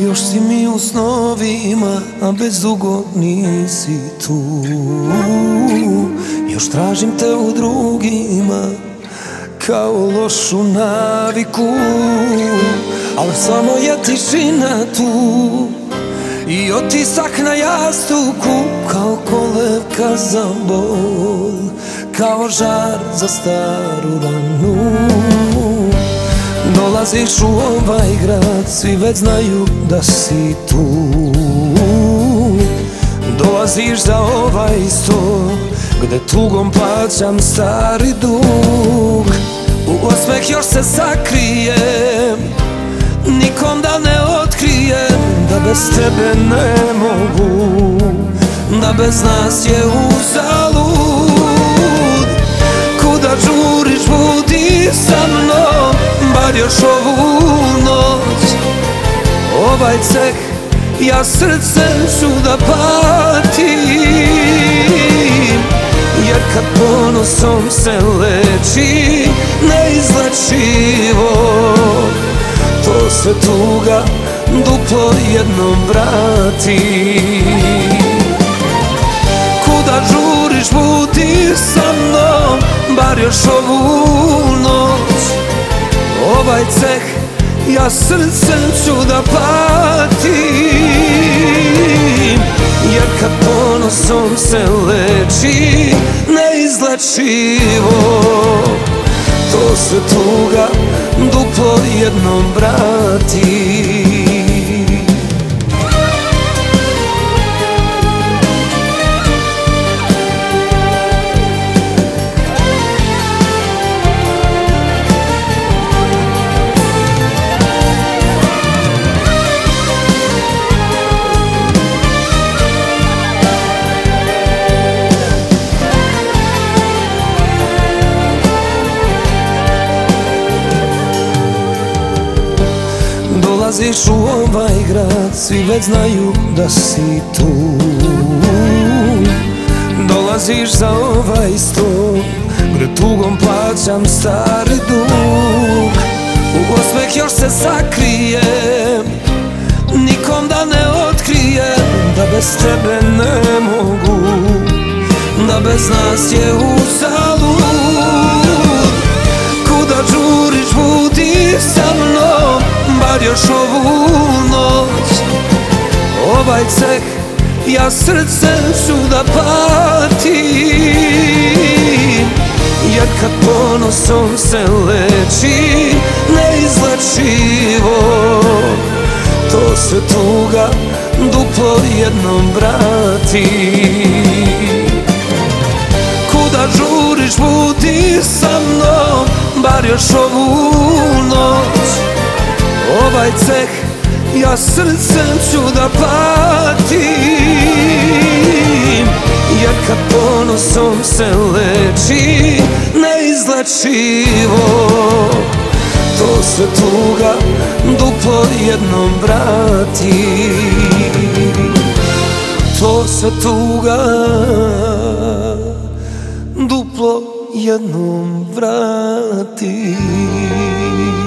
Još si mi u snovima, a bez dugo nisi tu. Još tražim te u drugima, kao lošu naviku. Al samo je tišina tu i otisak na jastuku, kao kolevka za bol, kao žar za staru ranu. Dolaziš u ovaj grad, svi već znaju da si tu. Dolaziš za ovaj sto, gde tugom plaćam stari dug. U osmeh još se sakrijem, nikom da ne otkrijem da bez tebe ne mogu, da bez nas je uzalud. Kuda žuriš, budi sa mnom, bar još ovu noć. Ovaj ceh ja srcem ću da patim, jer kad ponosom se leči neizlečivo, to se tuga duplo jednom vrati. Kuda žuriš, budi sa mnom, bar još ovu noć. Ovaj ceh ja srcem ću da patim, jer kad ponosom se leči neizlečivo, to se tuga duplo jednom vrati. Dolaziš u ovaj grad, svi već znaju da si tu. Dolaziš za ovaj sto, gde tugom plaćam stari dug. U osmeh još se sakrijem, nikom da ne otkrijem da bez tebe ne mogu, da bez nas je uzalud. Kuda žuriš, budi sa mnom, bar još ovu noć. Ovaj ceh ja srcem ću da patim, jer kad ponosom se leči neizlečivo, to se tuga duplo jednom vrati. Kuda žuriš, budi sa mnom, bar još ovu noć. Ovaj ceh ja srcem ću da patim, jer kad ponosom se leči neizlečivo, to se tuga duplo jednom vrati. To se tuga duplo jednom vrati.